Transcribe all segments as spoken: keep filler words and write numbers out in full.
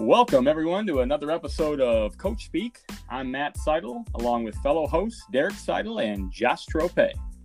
Welcome, everyone, to another episode of Coach Speak. I'm Matt Seidel, along with fellow hosts Derek Seidel and Josh Trope.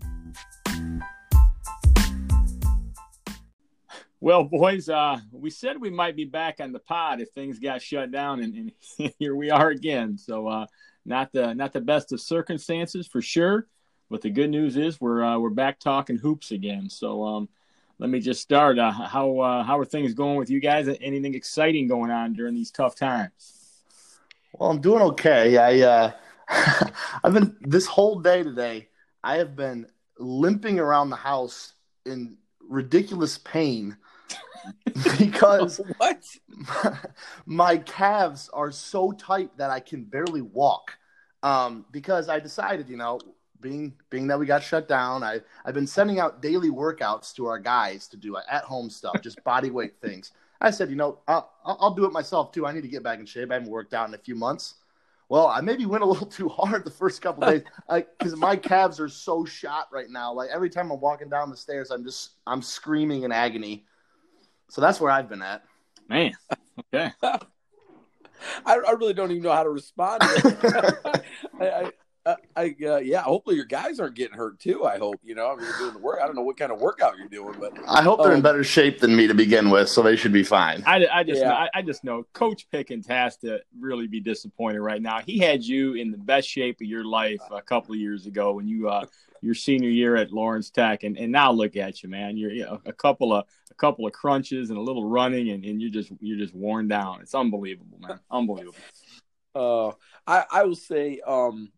Well, boys, uh, we said we might be back on the pod if things got shut down, and, and here we are again. So, uh, not the not the best of circumstances for sure, but the good news is we're uh, we're back talking hoops again. So, um, let me just start. Uh, how uh, how are things going with you guys? Anything exciting going on during these tough times? Well, I'm doing okay. I uh, I've been this whole day today. I have been limping around the house in ridiculous pain because what? My, my calves are so tight that I can barely walk. Um, because I decided, you know. Being being that we got shut down, I, I've been sending out daily workouts to our guys to do at-home stuff, just body weight things. I said, you know, I'll, I'll do it myself, too. I need to get back in shape. I haven't worked out in a few months. Well, I maybe went a little too hard the first couple of days because my calves are so shot right now. Like, every time I'm walking down the stairs, I'm just – I'm screaming in agony. So that's where I've been at. Man, okay. I, I really don't even know how to respond to it. I, I, Uh, I uh, yeah. Hopefully your guys aren't getting hurt too. I hope you know. I mean, you're doing the work. I don't know what kind of workout you're doing, but I hope they're um, in better shape than me to begin with, so they should be fine. I, I just yeah. know, I, I just know Coach Pickens has to really be disappointed right now. He had you in the best shape of your life a couple of years ago when you uh, your senior year at Lawrence Tech, and, and now look at you, man. You're you know, a couple of a couple of crunches and a little running, and, and you're just you're just worn down. It's unbelievable, man. Unbelievable. Uh, I I will say um.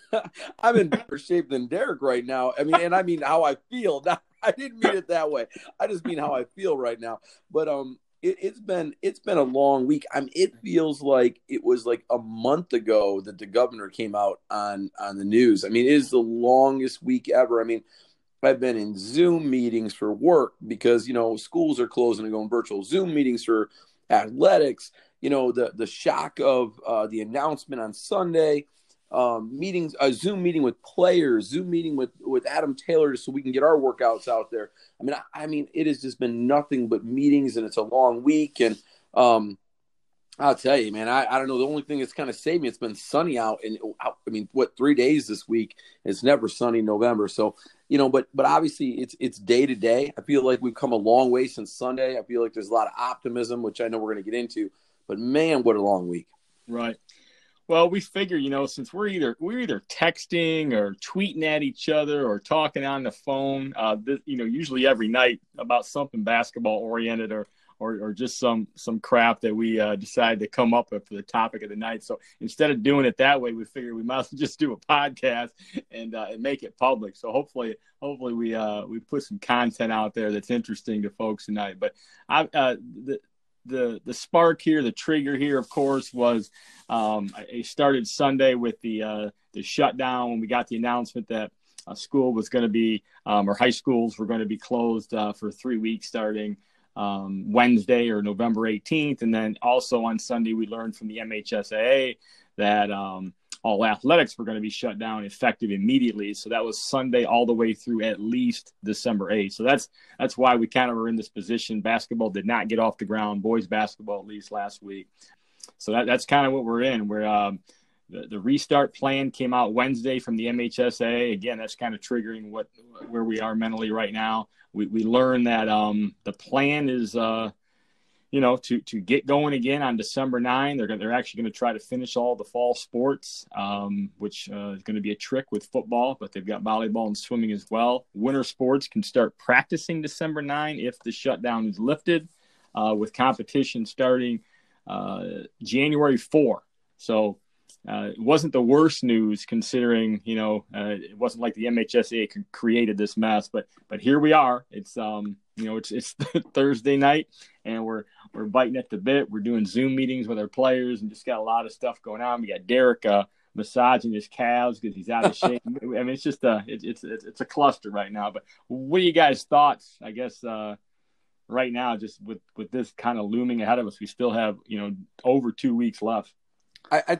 I'm in better shape than Derek right now. I mean, and I mean how I feel. Now, I didn't mean it that way. I just mean how I feel right now. But um, it, it's been it's been a long week. I mean, it feels like it was like a month ago that the governor came out on on the news. I mean, it is the longest week ever. I mean, I've been in Zoom meetings for work because you know schools are closing and going virtual. Zoom meetings for athletics. You know, the the shock of uh, the announcement on Sunday. Um, meetings, a Zoom meeting with players, Zoom meeting with, with Adam Taylor so we can get our workouts out there. I mean, I, I mean, it has just been nothing but meetings and it's a long week. And um, I'll tell you, man, I, I don't know. The only thing that's kind of saved me, it's been sunny out. And I mean, what, three days this week? It's never sunny in November. So, you know, but, but obviously it's, it's day to day. I feel like we've come a long way since Sunday. I feel like there's a lot of optimism, which I know we're going to get into, but man, what a long week. Right. Well, we figure, you know, since we're either we're either texting or tweeting at each other or talking on the phone, uh, this, you know, usually every night about something basketball oriented or or, or just some some crap that we uh, decide to come up with for the topic of the night. So instead of doing it that way, we figure we might as well just do a podcast and, uh, and make it public. So hopefully, hopefully we uh, we put some content out there that's interesting to folks tonight. But I, uh, the The the spark here, the trigger here, of course, was um, I started Sunday with the uh, the shutdown when we got the announcement that uh, school was going to be um, or high schools were going to be closed uh, for three weeks starting um, Wednesday or November eighteenth, and then also on Sunday we learned from the M H S A A that um, all athletics were going to be shut down effective immediately. So that was Sunday all the way through at least December eighth. So that's that's why we kind of were in this position. Basketball did not get off the ground, boys basketball at least last week. So that, that's kind of what we're in. Where um, the, the restart plan came out Wednesday from the M H S A A. Again, that's kind of triggering what where we are mentally right now. We we learned that um, the plan is uh, – you know, to, to get going again on December ninth. They're they're actually going to try to finish all the fall sports, um, which uh, is going to be a trick with football, but they've got volleyball and swimming as well. Winter sports can start practicing December ninth if the shutdown is lifted, uh, with competition starting uh, January fourth. So uh, it wasn't the worst news considering, you know, uh, it wasn't like the M H S A A created this mess, but but here we are. It's um you know it's it's Thursday night and we're we're biting at the bit. We're doing Zoom meetings with our players and just got a lot of stuff going on. We got Derek uh, massaging his calves because he's out of shape. I mean, it's just a it, it's it's it's a cluster right now. But what are you guys' thoughts? I guess uh, right now, just with with this kind of looming ahead of us, we still have you know over two weeks left. I, I think.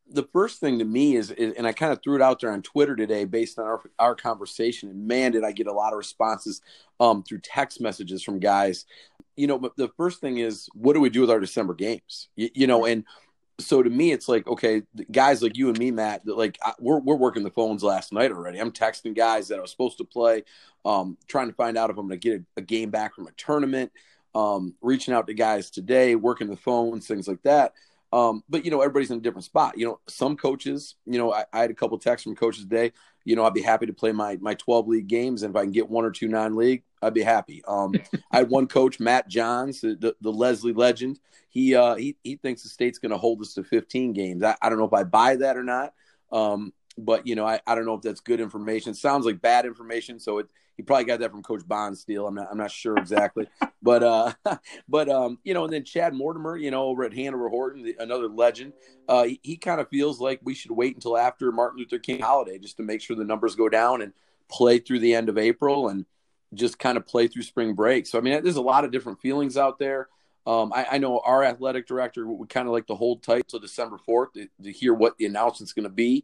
the first thing to me is, is and I kind of threw it out there on Twitter today based on our, our conversation, and man, did I get a lot of responses um, through text messages from guys. You know, but the first thing is, what do we do with our December games? You, you know, and so to me, it's like, okay, guys like you and me, Matt, like I, we're we're working the phones last night already. I'm texting guys that I was supposed to play, um, trying to find out if I'm going to get a, a game back from a tournament, um, reaching out to guys today, working the phones, things like that. Um, but, you know, everybody's in a different spot. You know, some coaches, you know, I, I had a couple texts from coaches today, you know, I'd be happy to play my my twelve league games. And if I can get one or two non-league, I'd be happy. Um, I had one coach, Matt Johns, the, the Leslie legend. He, uh, he he thinks the state's going to hold us to fifteen games. I, I don't know if I buy that or not. Um, but, you know, I, I don't know if that's good information. It sounds like bad information. So it, he probably got that from Coach Bonsteel. I'm not I'm not sure exactly. But, uh, but um, you know, and then Chad Mortimer, you know, over at Hanover Horton, the, another legend, uh, he, he kind of feels like we should wait until after Martin Luther King holiday just to make sure the numbers go down and play through the end of April and just kind of play through spring break. So, I mean, there's a lot of different feelings out there. Um, I, I know our athletic director would kind of like to hold tight till December fourth to, to hear what the announcement's going to be.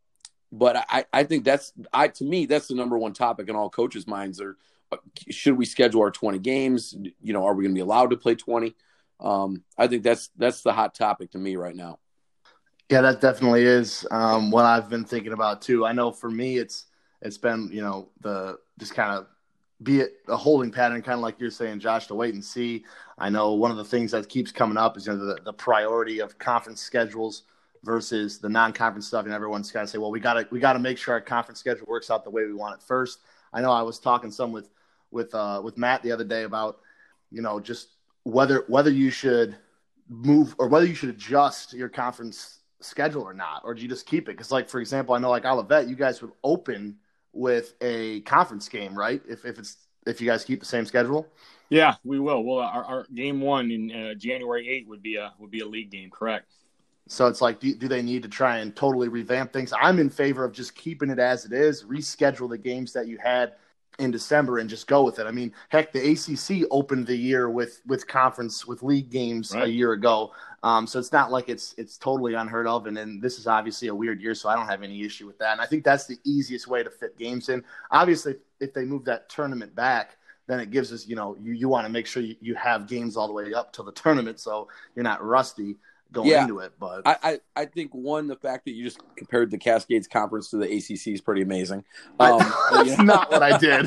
But I, I think that's I to me that's the number one topic in all coaches' minds. Are should we schedule our twenty games? You know, are we going to be allowed to play twenty? Um, I think that's that's the hot topic to me right now. Yeah, that definitely is um, what I've been thinking about too. I know for me, it's it's been you know the just kind of be it a holding pattern, kind of like you're saying, Josh, to wait and see. I know one of the things that keeps coming up is you know the, the priority of conference schedules versus the non-conference stuff, and everyone's got to say, well, we got to we got to make sure our conference schedule works out the way we want it first. I know I was talking some with with uh, with Matt the other day about you know just whether whether you should move or whether you should adjust your conference schedule or not, or do you just keep it? Because, like, for example, I know like Olivet, you guys would open with a conference game, right? If if it's if you guys keep the same schedule. Yeah, we will. Well, our, our game one in uh, January eighth would be a would be a league game, correct? So it's like, do, do they need to try and totally revamp things? I'm in favor of just keeping it as it is, reschedule the games that you had in December and just go with it. I mean, heck, the A C C opened the year with, with conference, with league games right. a year ago. Um, so it's not like it's it's totally unheard of. And then this is obviously a weird year, so I don't have any issue with that. And I think that's the easiest way to fit games in. Obviously, if they move that tournament back, then it gives us, you know, you, you want to make sure you, you have games all the way up till the tournament so you're not rusty going yeah, into it. But I, I, I think one, the fact that you just compared the Cascades Conference to the A C C is pretty amazing. Um, That's yeah. not what I did.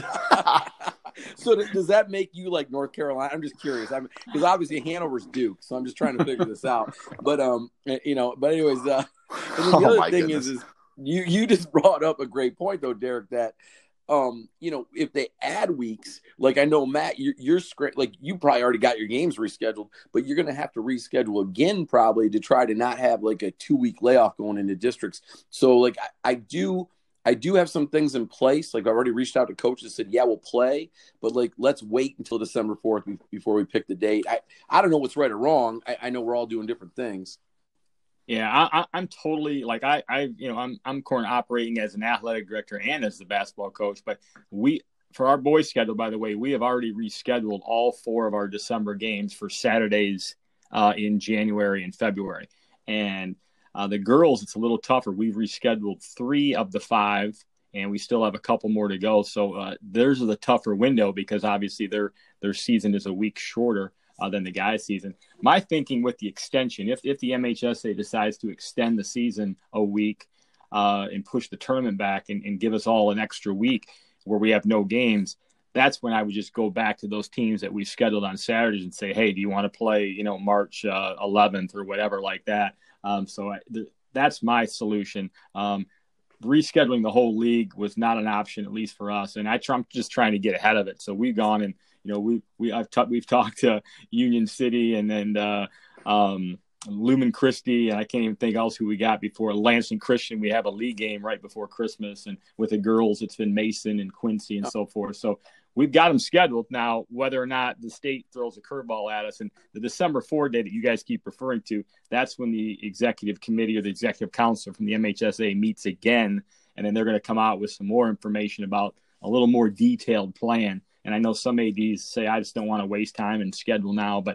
So th- does that make you like North Carolina? I'm just curious. I'm because obviously Hanover's Duke, so I'm just trying to figure this out. But um, you know, but anyways, uh, and then the oh other thing goodness. is, is you you just brought up a great point though, Derek. That um, you know, if they add weeks, like I know Matt, you're, you're like you probably already got your games rescheduled, but you're going to have to reschedule again probably to try to not have like a two week layoff going into districts. So like I, I do. I do have some things in place. Like I already reached out to coaches and said, yeah, we'll play, but like, let's wait until December fourth before we pick the date. I, I don't know what's right or wrong. I, I know we're all doing different things. Yeah, I, I, I'm totally like I, I, you know, I'm I'm currently operating as an athletic director and as the basketball coach. But we, for our boys' schedule, by the way, we have already rescheduled all four of our December games for Saturdays uh, in January and February. And uh, the girls, it's a little tougher. We've rescheduled three of the five, and we still have a couple more to go. So uh, theirs are the tougher window because obviously their their season is a week shorter Uh, than the guys' season. My thinking with the extension, if if the M H S A decides to extend the season a week uh, and push the tournament back and, and give us all an extra week where we have no games, that's when I would just go back to those teams that we scheduled on Saturdays and say, hey, do you want to play, you know, March uh, eleventh or whatever like that? Um, so I, th- that's my solution. Um, rescheduling the whole league was not an option, at least for us. And I tr- I'm just trying to get ahead of it. So we've gone and, you know, we we I've t- we've talked to Union City and then uh, um, Lumen Christi, and I can't even think else who we got before Lansing Christian. We have a league game right before Christmas, and with the girls, it's been Mason and Quincy and so forth. So we've got them scheduled now. Whether or not the state throws a curveball at us, and the December fourth day that you guys keep referring to, that's when the executive committee or the executive council from the M H S A meets again, and then they're going to come out with some more information about a little more detailed plan. And I know some A Ds say, I just don't want to waste time and schedule now. But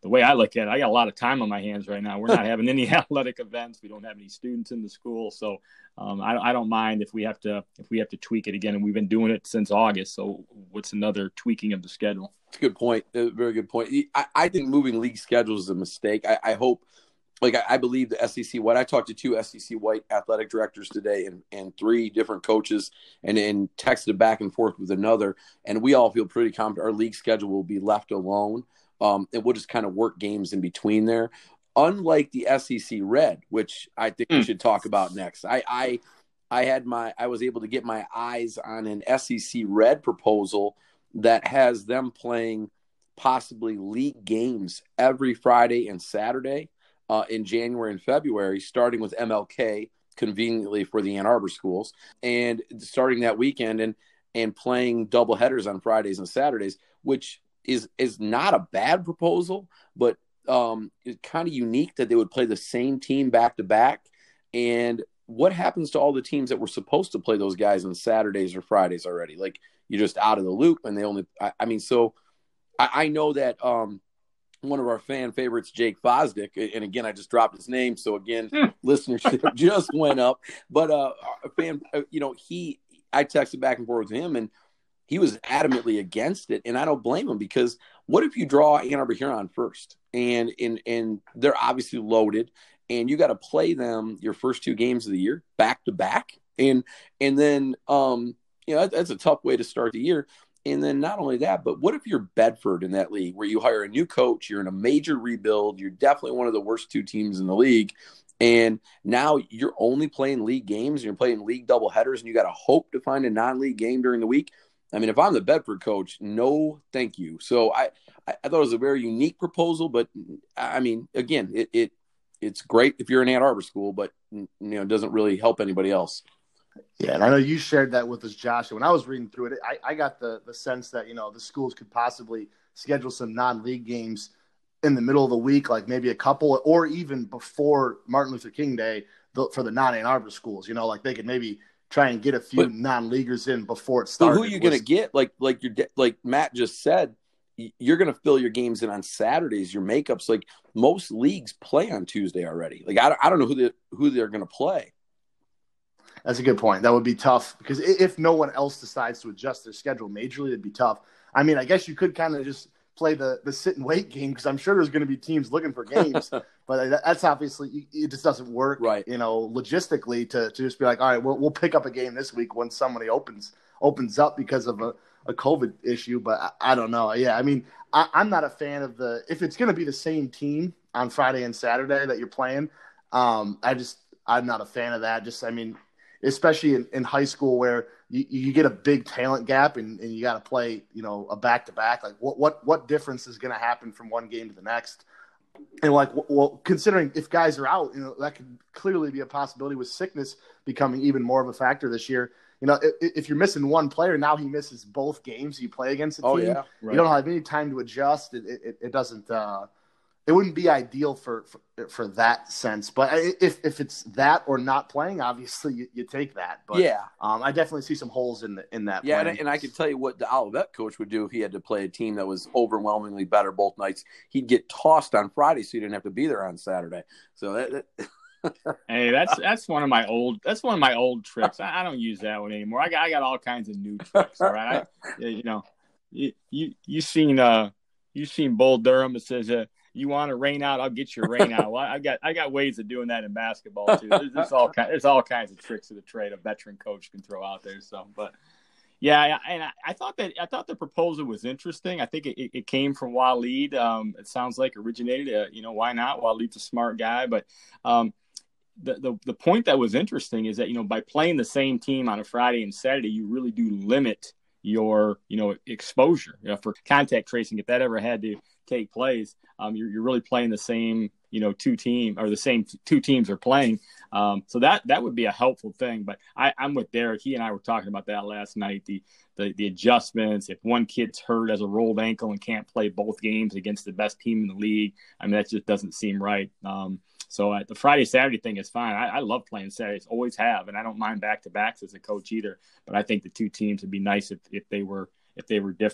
the way I look at it, I got a lot of time on my hands right now. We're not having any athletic events. We don't have any students in the school. So um, I, I don't mind if we have to if we have to tweak it again. And we've been doing it since August. So what's another tweaking of the schedule? That's a good point. A very good point. I, I think moving league schedules is a mistake. I, I hope, like, I, I believe the S E C White, I talked to two S E C White athletic directors today and, and three different coaches and, and texted back and forth with another. And we all feel pretty confident our league schedule will be left alone. Um, and we'll just kind of work games in between there. Unlike the S E C Red, which I think mm. we should talk about next. I, I, I had my, I was able to get my eyes on an S E C Red proposal that has them playing possibly league games every Friday and Saturday uh, in January and February, starting with M L K conveniently for the Ann Arbor schools, and starting that weekend and and playing double headers on Fridays and Saturdays, which is is not a bad proposal, but um, it's kind of unique that they would play the same team back to back. And what happens to all the teams that were supposed to play those guys on Saturdays or Fridays already? Like, you're just out of the loop, and they only. I, I mean, so I, I know that um, one of our fan favorites, Jake Fosdick, and again, I just dropped his name, so again, hmm. listenership just went up. But uh, a fan, uh, you know, he, I texted back and forth with him, and he was adamantly against it, and I don't blame him, because what if you draw Ann Arbor Huron first, and and and they're obviously loaded, and you got to play them your first two games of the year back to back, and and then um, you know that, that's a tough way to start the year. And then not only that, but what if you're Bedford in that league where you hire a new coach, you're in a major rebuild, you're definitely one of the worst two teams in the league, and now you're only playing league games, and you're playing league double headers, and you got to hope to find a non-league game during the week. I mean, if I'm the Bedford coach, no, thank you. So I, I thought it was a very unique proposal, but I mean, again, it, it it's great if you're an Ann Arbor school, but you know, it doesn't really help anybody else. Yeah, and I know you shared that with us, Josh. When I was reading through it, I, I got the, the sense that, you know, the schools could possibly schedule some non-league games in the middle of the week, like maybe a couple, or even before Martin Luther King Day for the non-Ann Arbor schools. You know, like they could maybe try and get a few but, non-leaguers in before it started. So who are you going to get? Like, like you're like Matt just said, you're going to fill your games in on Saturdays. Your makeups, like most leagues play on Tuesday already. Like I, I don't know who they who they're going to play. That's a good point. That would be tough, because if no one else decides to adjust their schedule majorly, it'd be tough. I mean, I guess you could kind of just play the, the sit and wait game, because I'm sure there's going to be teams looking for games, but that's obviously, it just doesn't work, right? You know, logistically to, to just be like, all right, we'll, we'll pick up a game this week when somebody opens, opens up because of a, a COVID issue. But I, I don't know. Yeah. I mean, I, I'm not a fan of the, if it's going to be the same team on Friday and Saturday that you're playing, um, I just, I'm not a fan of that. Just, I mean, especially in, in high school where you, you get a big talent gap and, and you got to play, you know, a back-to-back. Like what, what, what difference is going to happen from one game to the next? And like, well, considering if guys are out, you know, that could clearly be a possibility with sickness becoming even more of a factor this year. You know, if, if you're missing one player, now he misses both games you play against the team. Oh, yeah. Right. You don't have any time to adjust. It, it, it doesn't, uh, it wouldn't be ideal for, for, for that sense, but if, if it's that or not playing, obviously you, you take that. But yeah, um, I definitely see some holes in the, in that. Yeah. And, and I can tell you what the Olivet coach would do if he had to play a team that was overwhelmingly better both nights. He'd get tossed on Friday, so he didn't have to be there on Saturday. So that, that... hey, that's, that's one of my old, that's one of my old tricks. I, I don't use that one anymore. I got, I got all kinds of new tricks. All right. I, you know, you, you, you seen, uh, you seen Bull Durham. It says, uh, you want to rain out, I'll get your rain out. Well, I got I got ways of doing that in basketball too. There's, there's all kind, there's all kinds of tricks of the trade a veteran coach can throw out there. So, but yeah, and I, I thought that I thought the proposal was interesting. I think it, it came from Waleed. Um, it sounds like originated. Uh, you know, why not? Waleed's a smart guy, but um, the, the the point that was interesting is that, you know, by playing the same team on a Friday and Saturday, you really do limit your, you know, exposure, you know, for contact tracing. If that ever had to take place, um, you're, you're really playing the same, you know, two team or the same t- two teams are playing. Um, so that, that would be a helpful thing, but I, I'm with Derek. He and I were talking about that last night, the, the, the adjustments. If one kid's hurt as a rolled ankle and can't play both games against the best team in the league, I mean, that just doesn't seem right. Um, so uh, the Friday, Saturday thing is fine. I, I love playing Saturdays, always have. And I don't mind back to backs as a coach either, but I think the two teams would be nice if, if they were, if they were different.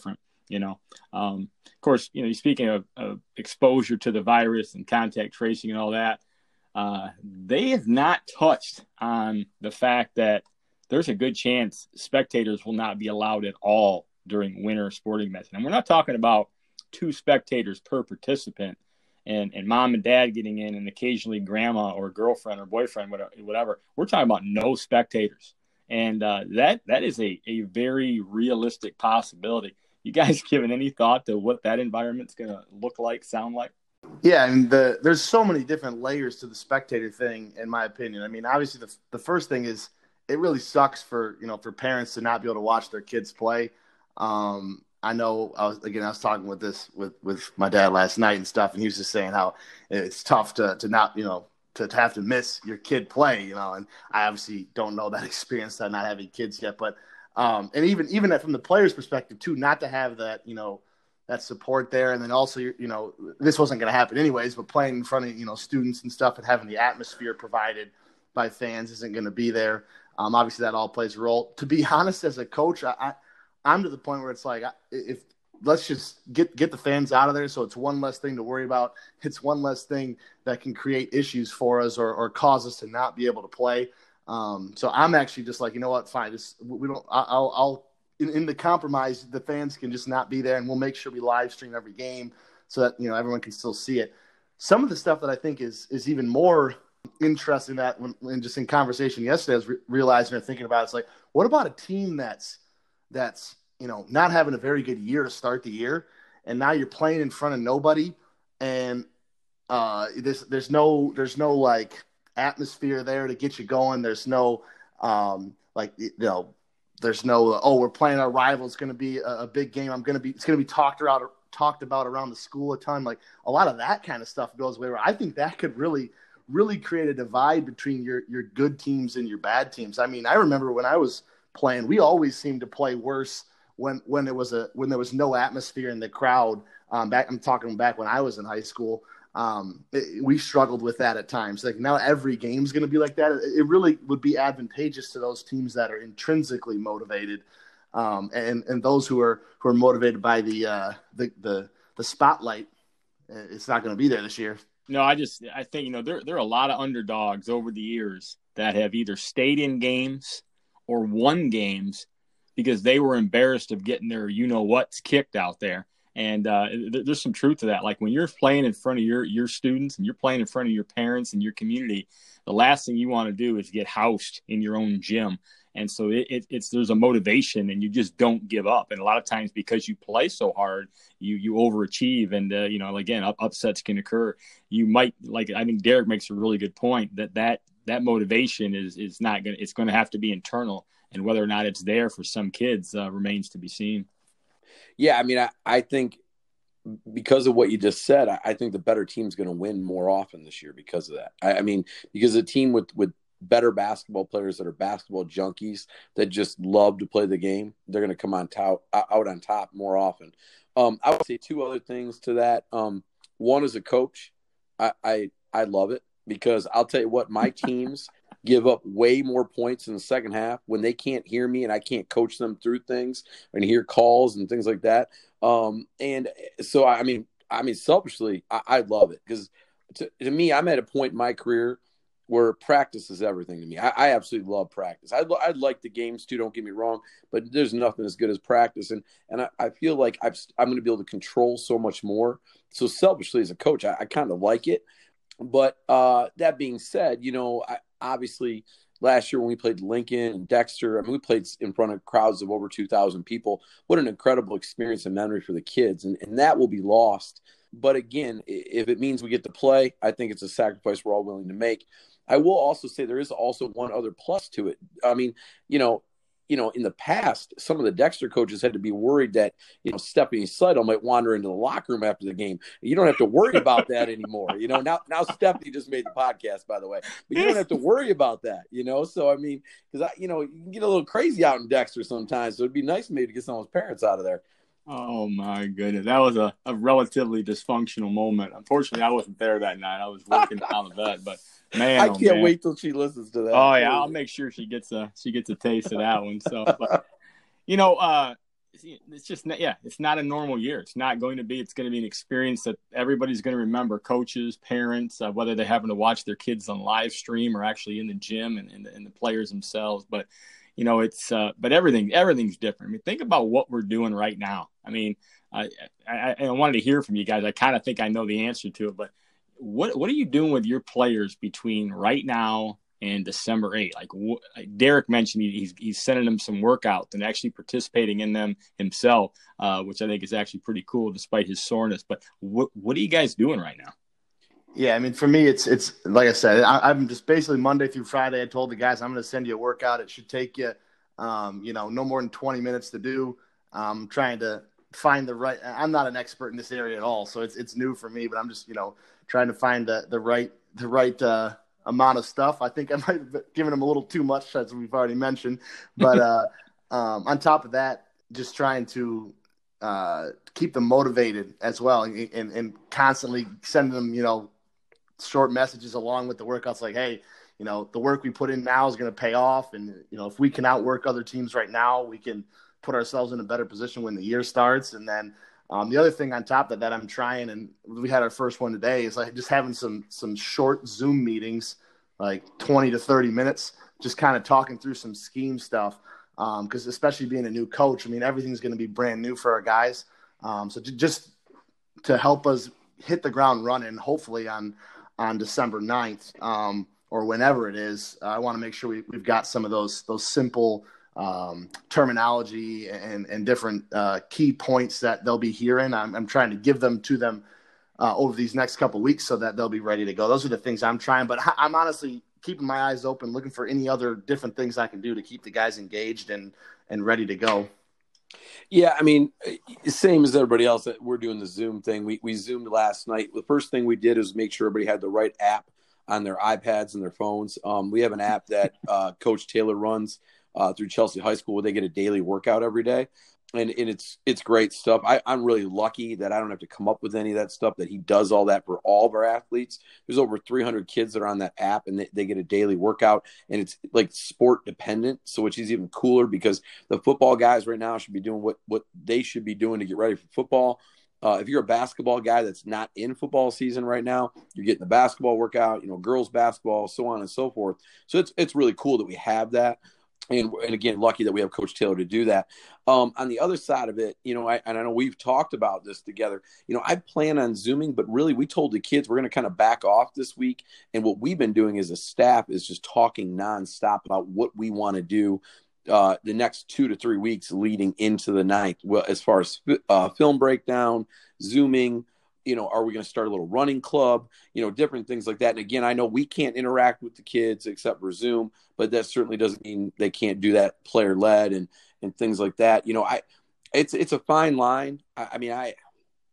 You know, um, of course, you know, speaking of, of exposure to the virus and contact tracing and all that, uh, they have not touched on the fact that there's a good chance spectators will not be allowed at all during winter sporting events. And we're not talking about two spectators per participant and, and mom and dad getting in and occasionally grandma or girlfriend or boyfriend, whatever. We're talking about no spectators. And uh, that that is a, a very realistic possibility. You guys given any thought to what that environment's going to look like, sound like? Yeah, and the there's so many different layers to the spectator thing, in my opinion. I mean, obviously, the the first thing is it really sucks for you know for parents to not be able to watch their kids play. Um, I know I was again I was talking with this with, with my dad last night and stuff, and he was just saying how it's tough to to not you know to, to have to miss your kid play, you know. And I obviously don't know that experience, that not having kids yet, but um, and even even from the player's perspective too, not to have that you know. that support there. And then also, you know, this wasn't going to happen anyways, but playing in front of, you know, students and stuff and having the atmosphere provided by fans isn't going to be there. Um, obviously that all plays a role. To be honest, as a coach, I, I I'm to the point where it's like, if let's just get, get the fans out of there. So it's one less thing to worry about. It's one less thing that can create issues for us or, or cause us to not be able to play. Um, so I'm actually just like, you know what, fine. Just, we don't, I'll, I'll, In, in the compromise, the fans can just not be there, and we'll make sure we live stream every game so that you know everyone can still see it. Some of the stuff that I think is is even more interesting that when, when just in conversation yesterday, I was re- realizing or thinking about it's like, what about a team that's that's you know not having a very good year to start the year, and now you're playing in front of nobody, and uh, there's there's no there's no like atmosphere there to get you going. There's no um, like you know. There's no, oh, we're playing our rival. It's going to be a, a big game. I'm going to be, it's going to be talked around, talked about around the school a ton. Like a lot of that kind of stuff goes away. Where I think that could really, really create a divide between your your good teams and your bad teams. I mean, I remember when I was playing, we always seemed to play worse when when there was a when there was no atmosphere in the crowd. Um, back, I'm talking back when I was in high school. Um, it, we struggled with that at times. Like now every game's going to be like that. It, it really would be advantageous to those teams that are intrinsically motivated. Um, and, and those who are, who are motivated by the, uh, the, the, the spotlight. It's not going to be there this year. No, I just, I think, you know, there, there are a lot of underdogs over the years that have either stayed in games or won games because they were embarrassed of getting their, you know, what's kicked out there. And uh, th- there's some truth to that. Like when you're playing in front of your, your students and you're playing in front of your parents and your community, the last thing you want to do is get housed in your own gym. And so it, it, it's there's a motivation and you just don't give up. And a lot of times because you play so hard, you you overachieve. And, uh, you know, again, up, upsets can occur. You might like I think Derek makes a really good point that that, that motivation is, is not going to it's going to have to be internal. And whether or not it's there for some kids uh, remains to be seen. Yeah, I mean, I, I think because of what you just said, I, I think the better team's going to win more often this year because of that. I, I mean, because a team with, with better basketball players that are basketball junkies that just love to play the game, they're going to come on top, out on top more often. Um, I would say two other things to that. Um, one, as a coach, I, I, I love it because I'll tell you what, my teams – give up way more points in the second half when they can't hear me and I can't coach them through things and hear calls and things like that. Um, and so, I mean, I mean, selfishly, I, I love it because to, to me, I'm at a point in my career where practice is everything to me. I, I absolutely love practice. I, I like the games too, don't get me wrong, but there's nothing as good as practice. And, and I, I feel like I've, I'm going to be able to control so much more. So selfishly as a coach, I, I kind of like it. But uh, that being said, you know, I, obviously last year when we played Lincoln and Dexter, I mean, we played in front of crowds of over two thousand people. What an incredible experience and memory for the kids. And, and that will be lost. But again, if it means we get to play, I think it's a sacrifice we're all willing to make. I will also say there is also one other plus to it. I mean, you know, you know, in the past, some of the Dexter coaches had to be worried that, you know, Stephanie Seidel might wander into the locker room after the game. You don't have to worry about that anymore. You know, now, now Stephanie just made the podcast, by the way, but you don't have to worry about that, you know? So, I mean, cause I, you know, you can get a little crazy out in Dexter sometimes. So it'd be nice maybe to get some of his parents out of there. Oh my goodness. That was a, a relatively dysfunctional moment. Unfortunately, I wasn't there that night. I was working on the vet, but man, I oh, can't man. wait till she listens to that. Oh yeah. I'll make sure she gets a, she gets a taste of that one. So, but, you know, uh, it's just not, yeah, it's not a normal year. It's not going to be. It's going to be an experience that everybody's going to remember. Coaches, parents, uh, whether they're having to watch their kids on live stream or actually in the gym, and, and, the, and the players themselves. But you know, it's uh, but everything everything's different. I mean, think about what we're doing right now. I mean, I I, I wanted to hear from you guys. I kind of think I know the answer to it, but what what are you doing with your players between right now and December eighth? Like wh- Derek mentioned, he's he's sending them some workouts and actually participating in them himself, uh, which I think is actually pretty cool despite his soreness. But what what are you guys doing right now? Yeah, I mean, for me, it's it's like I said, I, I'm just basically Monday through Friday. I told the guys I'm going to send you a workout. It should take you, um, you know, no more than twenty minutes to do. I'm trying to find the right. I'm not an expert in this area at all, so it's it's new for me. But I'm just, you know, trying to find the the right the right uh, amount of stuff. I think I might have given them a little too much, as we've already mentioned. But uh, um, on top of that, just trying to uh, keep them motivated as well, and, and, and constantly sending them, you know, short messages along with the workouts like, hey, you know, the work we put in now is going to pay off. And, you know, if we can outwork other teams right now, we can put ourselves in a better position when the year starts. And then um, the other thing on top of that I'm trying, and we had our first one today, is like just having some some short Zoom meetings, like twenty to thirty minutes, just kind of talking through some scheme stuff. Because um, especially being a new coach, I mean, everything's going to be brand new for our guys. Um, so to, just to help us hit the ground running, hopefully on – on December ninth, um, or whenever it is, uh, I want to make sure we, we've got some of those those simple um, terminology and, and different uh, key points that they'll be hearing. I'm, I'm trying to give them to them uh, over these next couple of weeks so that they'll be ready to go. Those are the things I'm trying, but I'm honestly keeping my eyes open, looking for any other different things I can do to keep the guys engaged and, and ready to go. Yeah, I mean, same as everybody else. That we're doing the Zoom thing. We we Zoomed last night. The first thing we did is make sure everybody had the right app on their iPads and their phones. Um, we have an app that uh, Coach Taylor runs uh, through Chelsea High School where they get a daily workout every day. And, and it's it's great stuff. I, I'm really lucky that I don't have to come up with any of that stuff, that he does all that for all of our athletes. There's over three hundred kids that are on that app, and they, they get a daily workout, and it's like sport dependent. So which is even cooler, because the football guys right now should be doing what, what they should be doing to get ready for football. Uh, if you're a basketball guy that's not in football season right now, you're getting the basketball workout, you know, girls basketball, so on and so forth. So it's it's really cool that we have that. And, and again, lucky that we have Coach Taylor to do that. Um, on the other side of it, you know, I, and I know we've talked about this together, you know, I plan on Zooming, but really we told the kids we're going to kind of back off this week. And what we've been doing as a staff is just talking nonstop about what we want to do uh, the next two to three weeks leading into the ninth. Well, as far as uh, film breakdown, Zooming, you know, are we going to start a little running club, you know, different things like that. And again, I know we can't interact with the kids except for Zoom, but that certainly doesn't mean they can't do that player led and, and things like that. You know, I, it's, it's a fine line. I, I mean, I,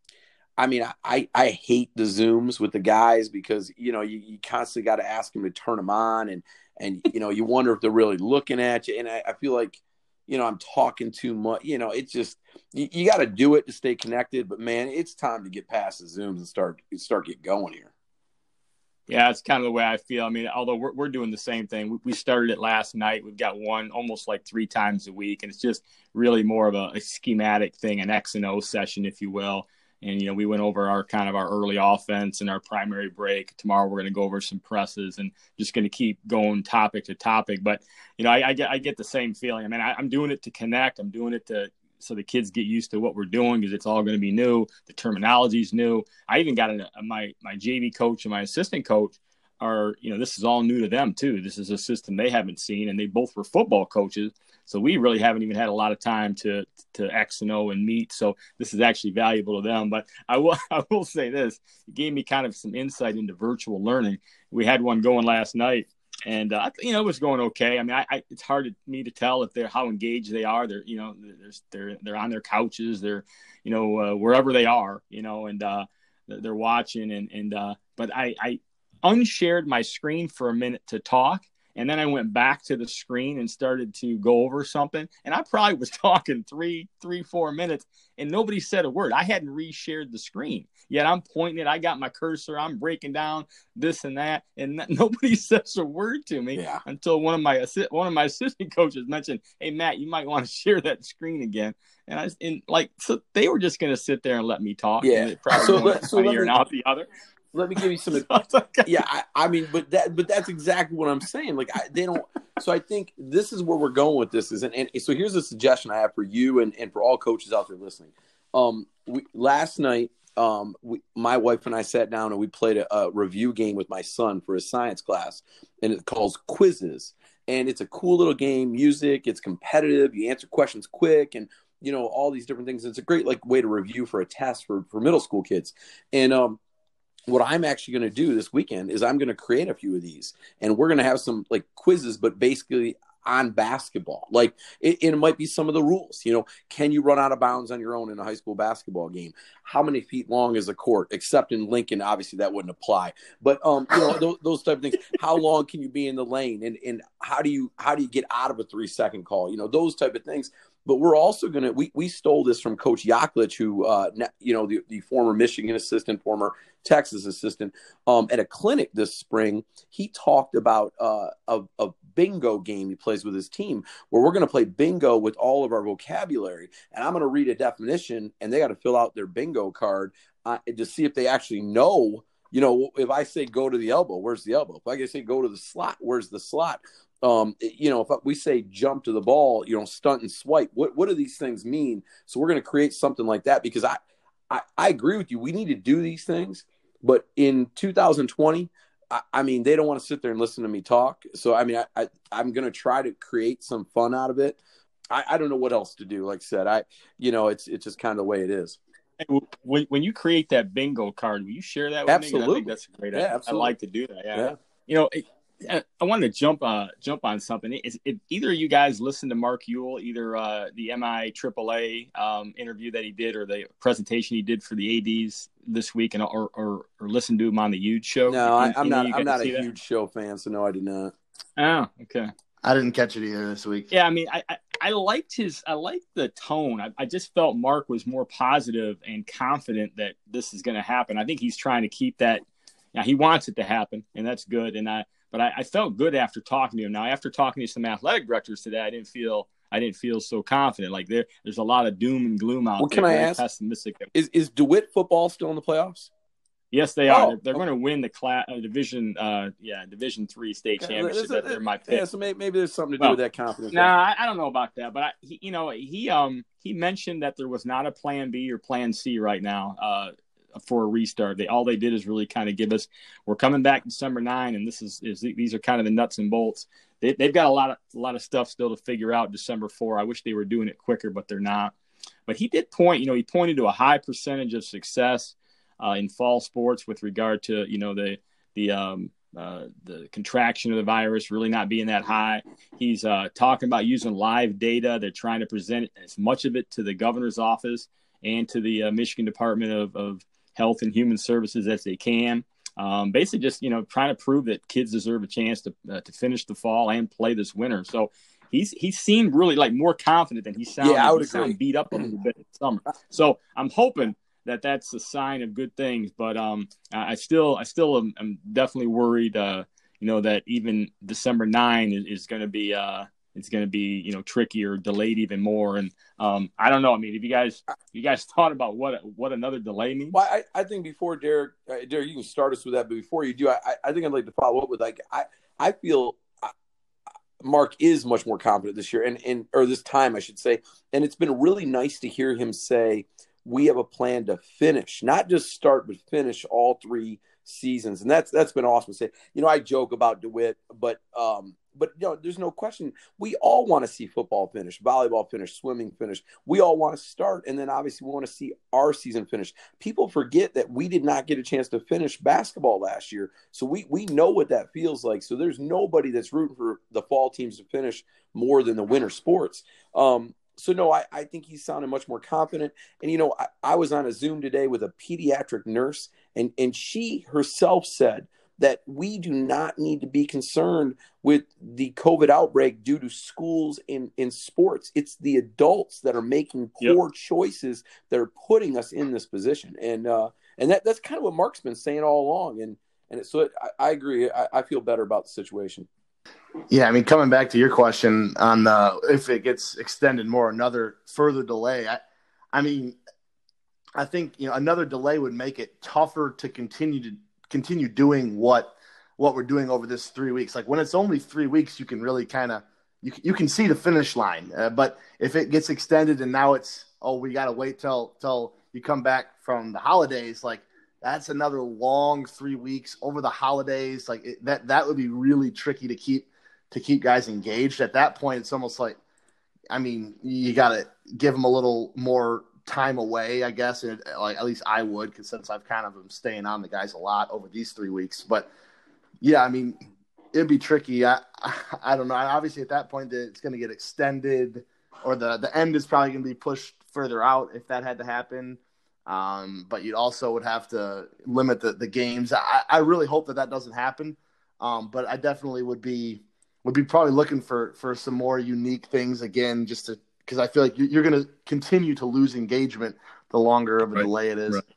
I mean, I, I hate the Zooms with the guys because, you know, you, you constantly got to ask them to turn them on, and, and, you know, you wonder if they're really looking at you. And I, I feel like, you know, I'm talking too much, you know, it's just, you, you got to do it to stay connected, but man, it's time to get past the Zooms and start, start get going here. Yeah, it's kind of the way I feel. I mean, although we're, we're doing the same thing. We, we started it last night. We've got one almost like three times a week, and it's just really more of a, a schematic thing, an X and O session, if you will. And, you know, we went over our kind of our early offense and our primary break. Tomorrow we're going to go over some presses and just going to keep going topic to topic. But, you know, I, I get I get the same feeling. I mean, I, I'm doing it to connect. I'm doing it to so the kids get used to what we're doing, because it's all going to be new. The terminology is new. I even got a, my my J V coach and my assistant coach are, you know, this is all new to them too. This is a system they haven't seen, and they both were football coaches. So we really haven't even had a lot of time to to X and O and meet. So this is actually valuable to them. But I will I will say this: it gave me kind of some insight into virtual learning. We had one going last night, and uh, you know, it was going okay. I mean, I, I it's hard to me to tell if they're how engaged they are. They're you know they're they're they're on their couches. They're you know uh, wherever they are. You know, and uh, they're watching and and uh, but I I unshared my screen for a minute to talk. And then I went back to the screen and started to go over something. And I probably was talking three, three, four minutes, and nobody said a word. I hadn't reshared the screen yet. I'm pointing it. I got my cursor. I'm breaking down this and that, and nobody says a word to me yeah. until one of my assi- one of my assistant coaches mentioned, "Hey, Matt, you might want to share that screen again." And I and like so they were just going to sit there and let me talk. Yeah. And it probably so one let, so one let ear me, and out the other. Let me give you some. So like, yeah, I, I mean, but that, but that's exactly what I'm saying. Like, I, they don't. So I think this is where we're going with this. Is and, and so here's a suggestion I have for you and, and for all coaches out there listening. Um, we, last night, um, we, my wife and I sat down and we played a, a review game with my son for his science class, and it calls Quizzes. And it's a cool little game. Music, it's competitive. You answer questions quick, and you know all these different things. It's a great like way to review for a test for for middle school kids. And um. What I'm actually going to do this weekend is I'm going to create a few of these, and we're going to have some like quizzes, but basically on basketball. Like it, it might be some of the rules, you know, can you run out of bounds on your own in a high school basketball game? How many feet long is the court? Except in Lincoln, obviously that wouldn't apply, but um, you know, those, those type of things. How long can you be in the lane? And, and how do you, how do you get out of a three second call? You know, those type of things. But we're also going to, we, we stole this from Coach Yaklich, who, uh, you know, the, the former Michigan assistant, former Texas assistant, um, at a clinic this spring. He talked about uh, a, a bingo game he plays with his team, where we're going to play bingo with all of our vocabulary. And I'm going to read a definition, and they got to fill out their bingo card uh, to see if they actually know. You know, if I say go to the elbow, where's the elbow? If I say go to the slot, where's the slot? Um, you know, if we say jump to the ball, you know, stunt and swipe, what, what do these things mean? So we're going to create something like that, because I, I, I agree with you. We need to do these things, but in two thousand twenty, I, I mean, they don't want to sit there and listen to me talk. So, I mean, I, I I'm going to try to create some fun out of it. I, I don't know what else to do. Like I said, I, you know, it's, it's just kind of the way it is. When, when you create that bingo card, will you share that with absolutely. me? I think that's a great yeah, idea. absolutely. I like to do that. Yeah. yeah. You know, it, I wanted to jump uh, jump on something. Is it, either of you guys listened to Mark Ewell, either uh, the M I triple A um, interview that he did, or the presentation he did for the A Ds this week, and or or, or listened to him on the Huge Show? No, I, I'm Any not. I'm not a that? Huge Show fan, so no, I did not. Oh, okay. I didn't catch it either this week. Yeah, I mean, I, I, I liked his, I liked the tone. I, I just felt Mark was more positive and confident that this is going to happen. I think he's trying to keep that. Now, he wants it to happen, and that's good. And I, but I, I felt good after talking to him. Now, after talking to some athletic directors today, I didn't feel, I didn't feel so confident. Like there, there's a lot of doom and gloom out well, there. Can I Very ask? Pessimistic. Is is DeWitt football still in the playoffs? Yes, they are. Oh, they're they're okay. going to win the class, uh, division, uh, yeah, Division Three state Okay, championship. a, They're my pick. Yeah, so maybe, maybe there's something to do Well, with that confidence. No, nah, I, I don't know about that, but I, he, you know, he um he mentioned that there was not a plan B or plan C right now uh, for a restart. They all they did is really kind of give us, we're coming back December ninth, and this is is these are kind of the nuts and bolts. They, they've got a lot of a lot of stuff still to figure out December fourth. I wish they were doing it quicker, but they're not. But he did point, you know, he pointed to a high percentage of success uh, in fall sports with regard to, you know, the the um, uh, the contraction of the virus really not being that high. He's uh, talking about using live data. They're trying to present as much of it to the governor's office and to the uh, Michigan Department of, of Health and Human Services as they can. Um, basically just, you know, trying to prove that kids deserve a chance to uh, to finish the fall and play this winter. So he's he seemed really like more confident than he sounded. Yeah, I would he agree. Sounded beat up a little bit in summer. So I'm hoping that that's a sign of good things. But um, I still I still am, am definitely worried, uh, you know, that even December ninth is, is going to be uh, it's going to be, you know, tricky or delayed even more. And um, I don't know. I mean, if you guys you guys thought about what what another delay means? Well, I, I think before Derek, uh, Derek, you can start us with that. But before you do, I, I think I'd like to follow up with like I I feel uh, Mark is much more confident this year, and and or this time I should say, and it's been really nice to hear him say we have a plan to finish, not just start, but finish all three seasons, and that's that's been awesome to say. You know, I joke about DeWitt, but um. But, you know, there's no question. We all want to see football finish, volleyball finish, swimming finish. We all want to start, and then obviously we want to see our season finish. People forget that we did not get a chance to finish basketball last year, so we we know what that feels like. So there's nobody that's rooting for the fall teams to finish more than the winter sports. Um, so, no, I, I think he sounded much more confident. And, you know, I, I was on a Zoom today with a pediatric nurse, and, and she herself said that we do not need to be concerned with the COVID outbreak due to schools in, in sports. It's the adults that are making poor yep. choices that are putting us in this position. And uh, and that, that's kind of what Mark's been saying all along. And and it, so it, I, I agree. I, I feel better about the situation. Yeah, I mean, coming back to your question on the, if it gets extended more, another further delay, I, I mean, I think, you know, another delay would make it tougher to continue to continue doing what what we're doing over this three weeks. Like when it's only three weeks, you can really kind of you you can see the finish line. Uh, but if it gets extended and now it's oh we got to wait till till you come back from the holidays, like that's another long three weeks over the holidays. Like it, that that would be really tricky to keep to keep guys engaged. At that point, it's almost like, I mean, you got to give them a little more time away, I guess. And like at least I would, because since I've kind of been staying on the guys a lot over these three weeks. But yeah, I mean, it'd be tricky. I I don't know. Obviously, at that point, it's going to get extended, or the the end is probably going to be pushed further out if that had to happen. Um, but you also would have to limit the, the games. I, I really hope that that doesn't happen. Um, but I definitely would be would be probably looking for for some more unique things again, just to. Because I feel like you're going to continue to lose engagement the longer of a right. delay it is. Right.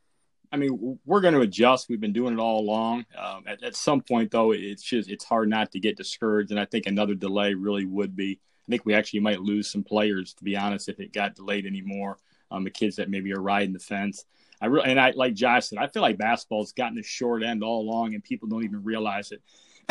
I mean, we're going to adjust. We've been doing it all along. Um, at, at some point, though, it's just it's hard not to get discouraged. And I think another delay really would be. I think we actually might lose some players, to be honest, if it got delayed anymore. Um, the kids that maybe are riding the fence. I really and I like Josh said, I feel like basketball's gotten the short end all along, and people don't even realize it.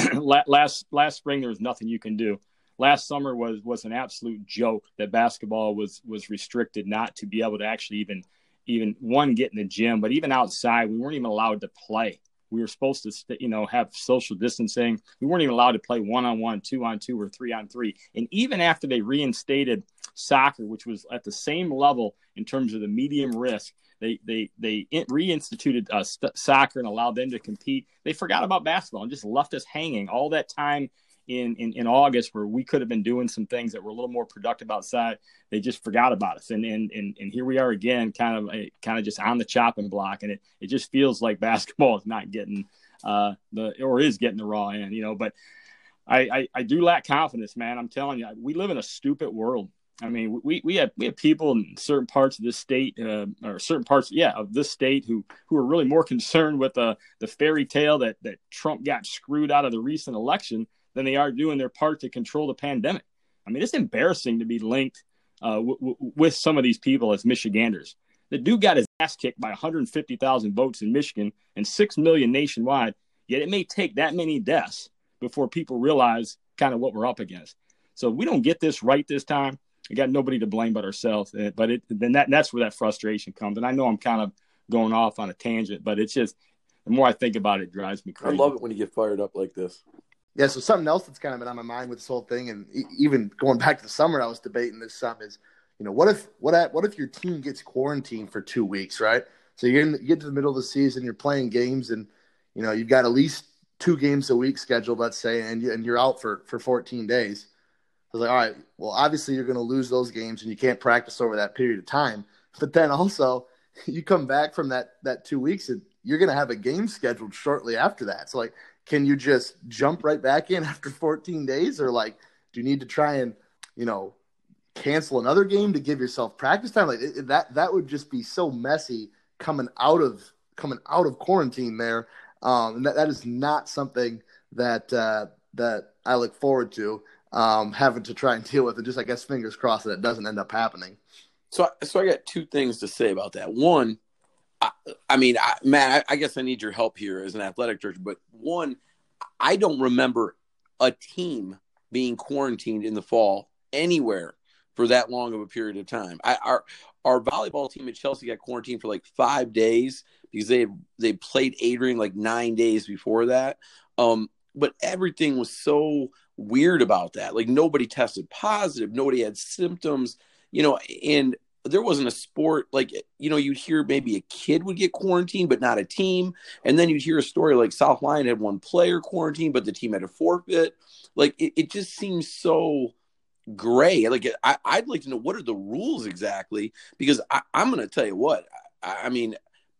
last last spring, there was nothing you can do. Last summer was was an absolute joke that basketball was was restricted not to be able to actually even even one get in the gym, but even outside we weren't even allowed to play. We were supposed to, you know, have social distancing. We weren't even allowed to play one on one, two on two, or three on three. And even after they reinstated soccer, which was at the same level in terms of the medium risk, they they they reinstituted uh, st- soccer and allowed them to compete. They forgot about basketball and just left us hanging all that time. In, in, in August, where we could have been doing some things that were a little more productive outside, they just forgot about us. And and and, and here we are again, kind of uh, kind of just on the chopping block. And it, it just feels like basketball is not getting uh, the or is getting the raw end, you know. But I, I, I do lack confidence, man. I'm telling you, we live in a stupid world. I mean, we we have we have people in certain parts of this state, uh, or certain parts, yeah, of this state who who are really more concerned with the the fairy tale that that Trump got screwed out of the recent election than they are doing their part to control the pandemic. I mean, it's embarrassing to be linked uh, w- w- with some of these people as Michiganders. The dude got his ass kicked by one hundred fifty thousand votes in Michigan and six million nationwide, yet it may take that many deaths before people realize kind of what we're up against. So if we don't get this right this time, we got nobody to blame but ourselves. But it, then that, that's where that frustration comes. And I know I'm kind of going off on a tangent, but it's just, the more I think about it, it drives me crazy. I love it when you get fired up like this. Yeah, so something else that's kind of been on my mind with this whole thing, and even going back to the summer, I was debating this some is, you know, what if what if, what if your team gets quarantined for two weeks, right? So you're in, you get to the middle of the season, you're playing games, and you know you've got at least two games a week scheduled, let's say, and you, and you're out for, for fourteen days. I was like, all right, well, obviously you're going to lose those games, and you can't practice over that period of time. But then also, you come back from that that two weeks, and you're going to have a game scheduled shortly after that. So like. Can you just jump right back in after fourteen days, or like, do you need to try and, you know, cancel another game to give yourself practice time? Like it, that, that would just be so messy coming out of coming out of quarantine there. Um, and that, that is not something that uh, that I look forward to um, having to try and deal with. And just, I guess, fingers crossed that it doesn't end up happening. So, so I got two things to say about that. One. I, I mean, I, Matt, I, I guess I need your help here as an athletic director. But one, I don't remember a team being quarantined in the fall anywhere for that long of a period of time. I, our our volleyball team at Chelsea got quarantined for like five days because they they played Adrian like nine days before that. Um, but everything was so weird about that. Like nobody tested positive, nobody had symptoms, you know, and there wasn't a sport like, you know, you'd hear maybe a kid would get quarantined, but not a team. And then you'd hear a story like South Lyon had one player quarantined, but the team had to forfeit. Like it, it just seems so gray. Like I, I'd like to know, what are the rules exactly? Because I, I'm going to tell you what, I, I mean,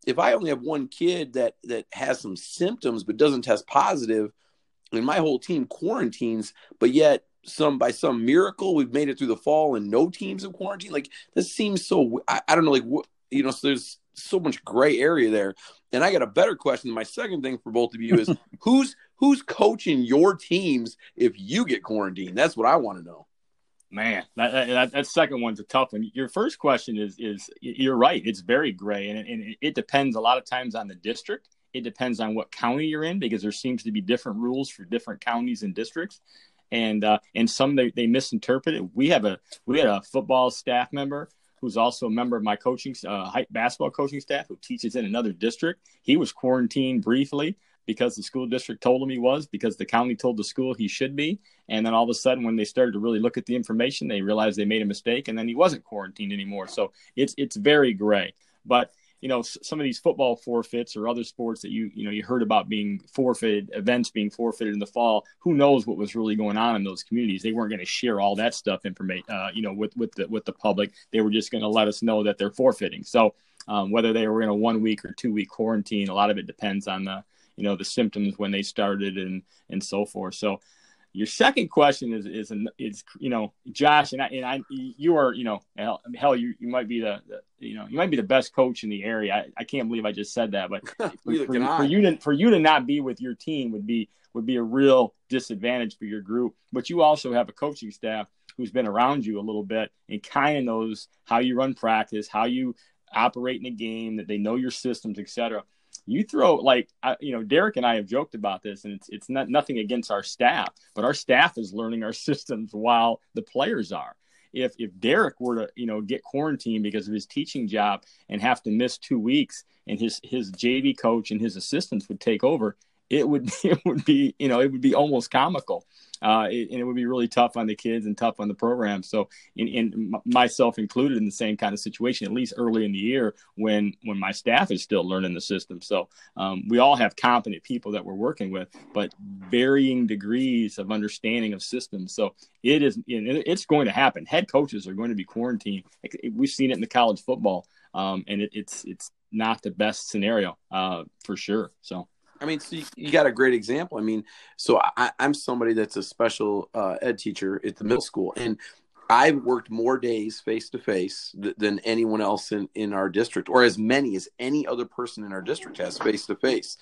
if I only have one kid that that has some symptoms but doesn't test positive, and my whole team quarantines, but yet some by some miracle we've made it through the fall and no teams have quarantined, like this seems so. I, I don't know, like what you know. So there's so much gray area there. And I got a better question. My second thing for both of you is who's who's coaching your teams if you get quarantined? That's what I want to know. Man, that, that that second one's a tough one. Your first question is is you're right. It's very gray, and, and it depends a lot of times on the district. It depends on what county you're in, because there seems to be different rules for different counties and districts, and uh, and some they, they misinterpret it. We have a we had a football staff member who's also a member of my coaching uh, basketball coaching staff who teaches in another district. He was quarantined briefly because the school district told him he was, because the county told the school he should be. And then all of a sudden, when they started to really look at the information, they realized they made a mistake, and then he wasn't quarantined anymore. So it's it's very gray. But, you know, some of these football forfeits or other sports that you, you know, you heard about being forfeited, events being forfeited in the fall, who knows what was really going on in those communities. They weren't going to share all that stuff information, uh, you know, with, with the, with the public. They were just going to let us know that they're forfeiting. So um, whether they were in a one week or two week quarantine, a lot of it depends on the, you know, the symptoms when they started and, and so forth. So your second question is, is, is, you know, Josh, and I, and I, you are, you know, hell, hell you, you might be the, the, you know, you might be the best coach in the area. I, I can't believe I just said that, but for, for, for you to, for you to not be with your team would be, would be a real disadvantage for your group. But you also have a coaching staff who's been around you a little bit and kind of knows how you run practice, how you operate in a game, that they know your systems, et cetera. You throw like, I, you know, Derek and I have joked about this, and it's it's not nothing against our staff, but our staff is learning our systems while the players are. If if Derek were to, you know, get quarantined because of his teaching job and have to miss two weeks, and his his J V coach and his assistants would take over, it would it would be, you know, it would be almost comical. Uh, it, and it would be really tough on the kids and tough on the program. So, in, in myself included in the same kind of situation, at least early in the year when when my staff is still learning the system. So, um, we all have competent people that we're working with, but varying degrees of understanding of systems. So, it is it's going to happen. Head coaches are going to be quarantined. We've seen it in the college football, um, and it, it's it's not the best scenario uh, for sure. So. I mean, so you, you got a great example. I mean, so I, I'm somebody that's a special uh, ed teacher at the middle school, and I've worked more days face to face than anyone else in, in our district, or as many as any other person in our district has face to face.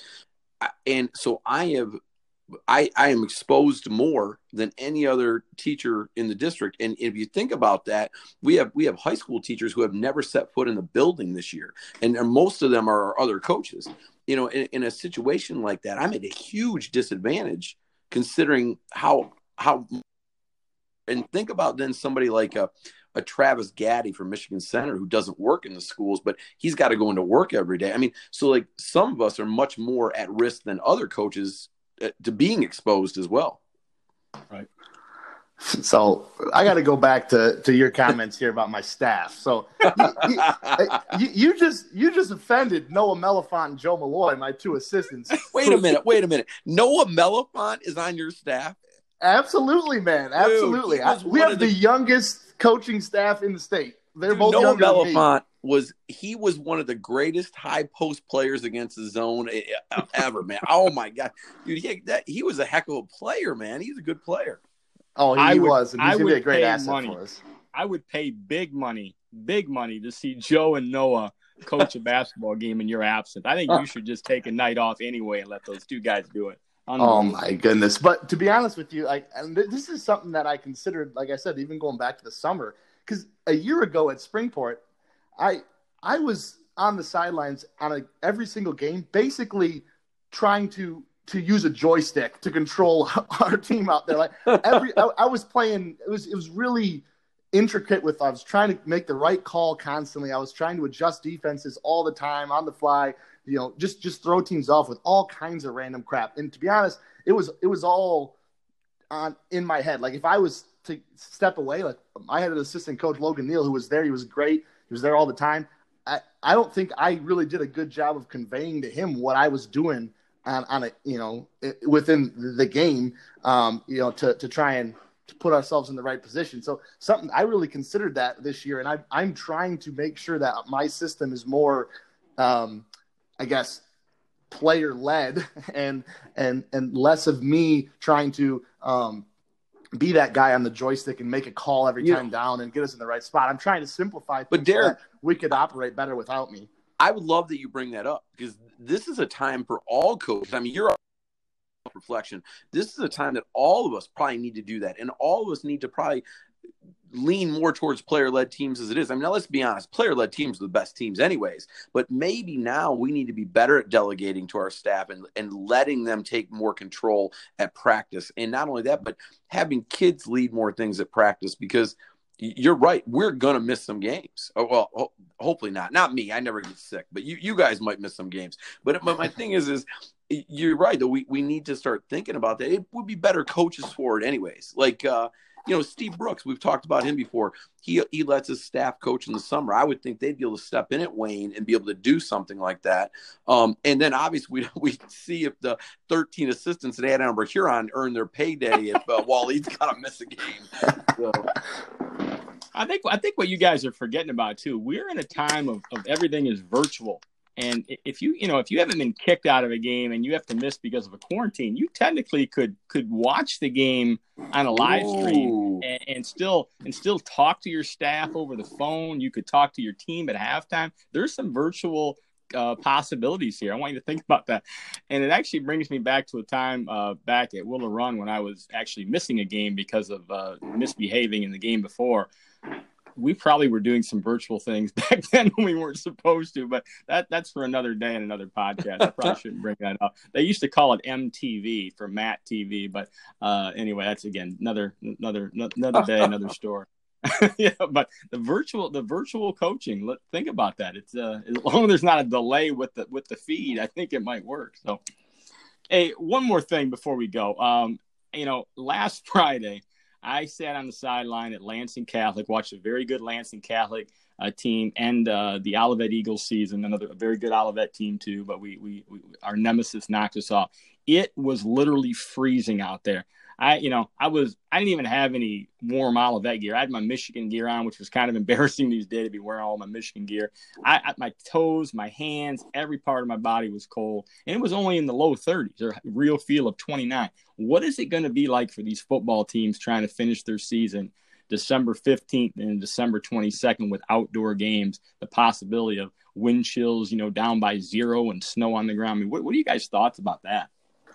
And so I have, I, I am exposed more than any other teacher in the district. And if you think about that, we have we have high school teachers who have never set foot in the building this year, and, and most of them are our other coaches. You know, in, in a situation like that, I'm at a huge disadvantage considering how how. And think about then somebody like a, a Travis Gaddy from Michigan Center who doesn't work in the schools, but he's got to go into work every day. I mean, so like some of us are much more at risk than other coaches to being exposed as well. Right. So I got to go back to, to your comments here about my staff. So you, you, you just you just offended Noah Mellifont and Joe Malloy, my two assistants. Wait a minute. Wait a minute. Noah Mellifont is on your staff? Absolutely, man. Absolutely. Dude, I, we have the, the youngest coaching staff in the state. They're dude, both Noah younger Mellifont was he was one of the greatest high post players against the zone ever, man. Oh my God, dude, he that, he was a heck of a player, man. He's a good player. Oh, he I would, was, and he's I gonna would be a great asset money. for us. I would pay big money, big money to see Joe and Noah coach a basketball game in your absence. I think you should just take a night off anyway and let those two guys do it. Oh my goodness! But to be honest with you, like, and this is something that I considered. Like I said, even going back to the summer, because a year ago at Springport, I I was on the sidelines on a, every single game, basically trying to to use a joystick to control our team out there. Like every, I, I was playing. It was it was really intricate. With I was trying to make the right call constantly. I was trying to adjust defenses all the time on the fly. You know, just just throw teams off with all kinds of random crap. And to be honest, it was it was all on in my head. Like if I was to step away, like I had an assistant coach, Logan Neal, who was there. He was great. He was there all the time. I, I don't think I really did a good job of conveying to him what I was doing on, on a, you know, within the game, um, you know, to, to try and to put ourselves in the right position. So something I really considered that this year. And I, I'm trying to make sure that my system is more, um, I guess, player led and and and less of me trying to um, be that guy on the joystick and make a call every You time know, down and get us in the right spot. I'm trying to simplify but things so Derek, that we could operate better without me. I would love that you bring that up because this is a time for all coaches. I mean, you're reflection. This is a time that all of us probably need to do that, and all of us need to probably lean more towards player-led teams as it is. I mean, now let's be honest, player-led teams are the best teams anyways, but maybe now we need to be better at delegating to our staff and, and letting them take more control at practice. And not only that, but having kids lead more things at practice, because you're right, we're going to miss some games. Oh, well, ho- hopefully not. Not me. I never get sick, but you, you guys might miss some games. But, but my thing is, is you're right, though. We, we need to start thinking about that. It would be better coaches for it anyways. Like, uh, you know, Steve Brooks, we've talked about him before. He he lets his staff coach in the summer. I would think they'd be able to step in at Wayne and be able to do something like that. Um, and then obviously we we see if the thirteen assistants that Ann Arbor Huron earn their payday if uh, Waleed's got to miss a game. So. I think I think what you guys are forgetting about too, we're in a time of, of everything is virtual. And if you, you know, if you haven't been kicked out of a game and you have to miss because of a quarantine, you technically could could watch the game on a live stream and, and still and still talk to your staff over the phone. You could talk to your team at halftime. There's some virtual uh, possibilities here. I want you to think about that. And it actually brings me back to a time uh, back at Willow Run when I was actually missing a game because of uh, misbehaving in the game before. We probably were doing some virtual things back then when we weren't supposed to, but that that's for another day and another podcast. I probably shouldn't bring that up. They used to call it M T V for Matt T V, but uh, anyway, that's again another another another day, another story. Yeah, but the virtual the virtual coaching. Let think about that. It's uh, as long as there's not a delay with the with the feed, I think it might work. So, hey, one more thing before we go. Um, you know, last Friday, I sat on the sideline at Lansing Catholic, watched a very good Lansing Catholic uh, team and uh, the Olivet Eagles season, another a very good Olivet team too, but we, we, we our nemesis knocked us off. It was literally freezing out there. I, you know, I was, I didn't even have any warm Olivet gear. I had my Michigan gear on, which was kind of embarrassing these days to be wearing all my Michigan gear. I, I, my toes, my hands, every part of my body was cold, and it was only in the low thirties or real feel of twenty-nine. What is it going to be like for these football teams trying to finish their season December fifteenth and December twenty-second with outdoor games, the possibility of wind chills, you know, down by zero and snow on the ground? I mean, what, what are you guys' thoughts about that?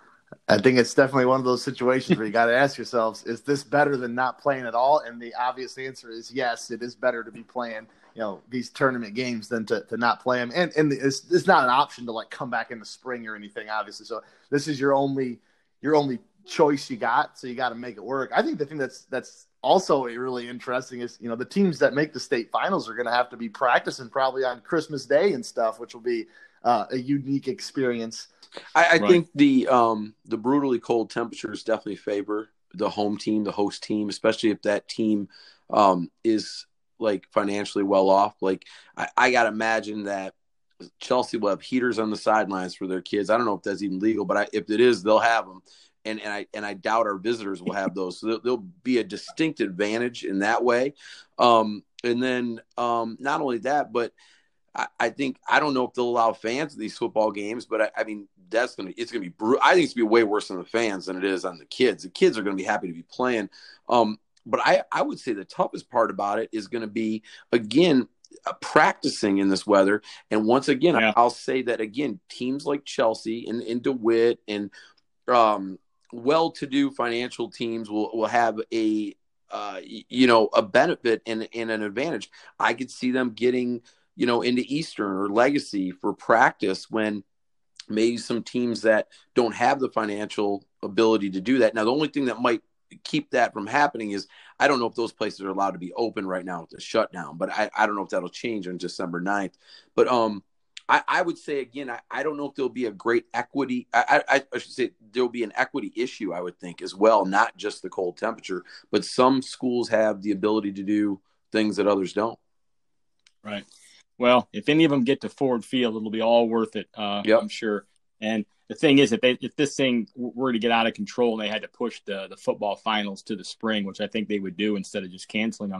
I think it's definitely one of those situations where you got to ask yourselves, is this better than not playing at all? And the obvious answer is yes, it is better to be playing, you know, these tournament games than to, to not play them. And, and it's, it's not an option to like come back in the spring or anything, obviously. So this is your only, your only choice you got. So you got to make it work. I think the thing that's, that's also really interesting is, you know, the teams that make the state finals are going to have to be practicing probably on Christmas Day and stuff, which will be uh, a unique experience. I, I Right. think the um, the brutally cold temperatures definitely favor the home team, the host team, especially if that team um, is like financially well off. Like I, I got to imagine that Chelsea will have heaters on the sidelines for their kids. I don't know if that's even legal, but I, if it is, they'll have them. And, and I and I doubt our visitors will have those. So there'll be a distinct advantage in that way. Um, and then um, not only that, but I, I think I don't know if they'll allow fans at these football games. But I, I mean, that's gonna it's gonna be brutal. I think it's gonna be way worse on the fans than it is on the kids. The kids are gonna be happy to be playing. Um, but I I would say the toughest part about it is gonna be again. Uh, practicing in this weather. And once again, Yeah. I'll say that again, teams like Chelsea and, and DeWitt and um, well-to-do financial teams will, will have a, uh, you know, a benefit and, and an advantage. I could see them getting, you know, into Eastern or Legacy for practice when maybe some teams that don't have the financial ability to do that. Now, the only thing that might keep that from happening is I don't know if those places are allowed to be open right now with the shutdown, but I, I don't know if that'll change on December ninth. But um, I, I would say, again, I, I don't know if there'll be a great equity. I, I, I should say there'll be an equity issue, I would think, as well, not just the cold temperature, but some schools have the ability to do things that others don't. Right. Well, if any of them get to Ford Field, it'll be all worth it, uh, Yep. I'm sure. And the thing is, if they, if this thing were to get out of control and they had to push the, the football finals to the spring, which I think they would do instead of just canceling them,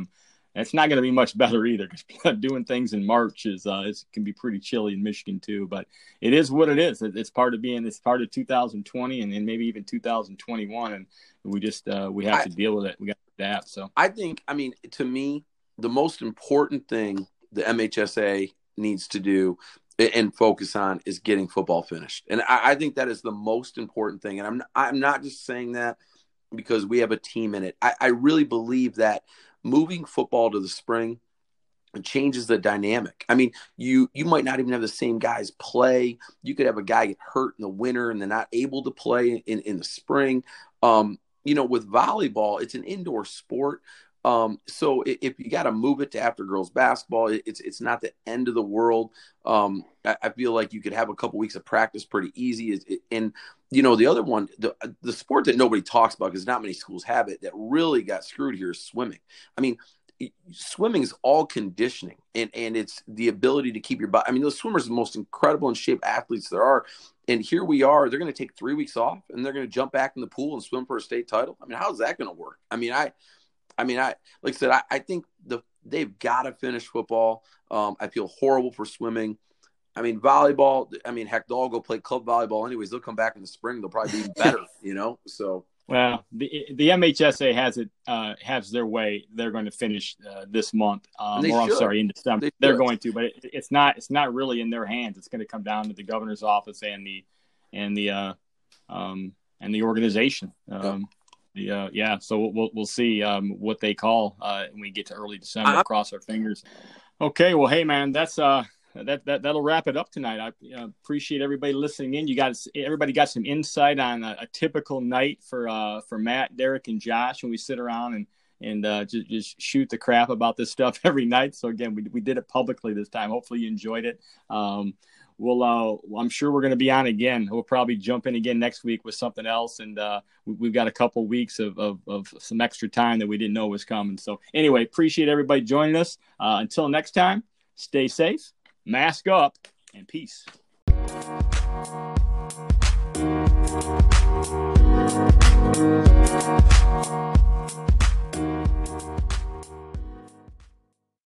it's not going to be much better either, because doing things in March is uh, it can be pretty chilly in Michigan too. But it is what it is. It's part of being it's part of two thousand twenty and, and maybe even two thousand twenty-one, and we just uh, we have I, to deal with it. We got to adapt. So I think, I mean, to me, the most important thing the M H S A needs to do and focus on is getting football finished, and I, I think that is the most important thing. And I'm I'm not just saying that because we have a team in it. I, I really believe that moving football to the spring changes the dynamic. I mean, you you might not even have the same guys play. You could have a guy get hurt in the winter and they're not able to play in, in the spring. Um, you know, with volleyball, it's an indoor sport. Um, so if you got to move it to after girls basketball, it's it's not the end of the world. Um, I, I feel like you could have a couple weeks of practice pretty easy. And, you know, the other one, the, the sport that nobody talks about because not many schools have it, that really got screwed here is swimming. I mean, swimming is all conditioning, and, and it's the ability to keep your body. I mean, those swimmers are the most incredible in shape athletes there are. And here we are, they're going to take three weeks off and they're going to jump back in the pool and swim for a state title. I mean, how's that going to work? I mean, I, I mean, I, like I said, I, I think the, they've got to finish football. Um, I feel horrible for swimming. I mean, volleyball, I mean, heck, they'll all go play club volleyball anyways. They'll come back in the spring. They'll probably be even better, you know? So. Well, the the M H S A has it uh, has their way. They're going to finish uh, this month, um, or I'm sorry, in December. They They're going to, but it, it's not it's not really in their hands. It's going to come down to the governor's office and the and the uh, um, and the organization. Um, the uh, yeah, so we'll we'll see um, what they call uh, when we get to early December. Uh-huh. Cross our fingers. Okay, well, hey man, that's uh. That, that, that'll wrap it up tonight. I uh, appreciate everybody listening in. You got everybody got some insight on a, a typical night for uh, for Matt, Derek, and Josh when we sit around and and uh, just, just shoot the crap about this stuff every night. So again, we we did it publicly this time. Hopefully you enjoyed it. Um, we'll uh, I'm sure we're going to be on again. We'll probably jump in again next week with something else, and uh, we, we've got a couple weeks of, of of some extra time that we didn't know was coming. So anyway, appreciate everybody joining us. Uh, until next time, stay safe. Mask up, and peace.